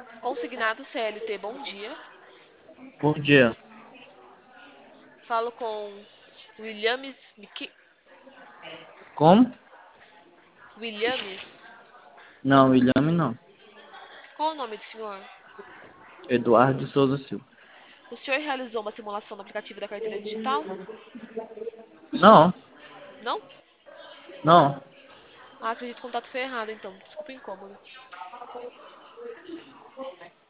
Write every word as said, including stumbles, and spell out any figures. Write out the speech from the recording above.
Consignado C L T, bom dia. Bom dia. Falo com Williames Miki... Como? Williames? Não, William não. Qual o nome do senhor? Eduardo de Souza Silva. O senhor realizou uma simulação no aplicativo da carteira digital? Não, Não? não. Ah, acredito que o contato foi errado, então. Desculpa o incômodo.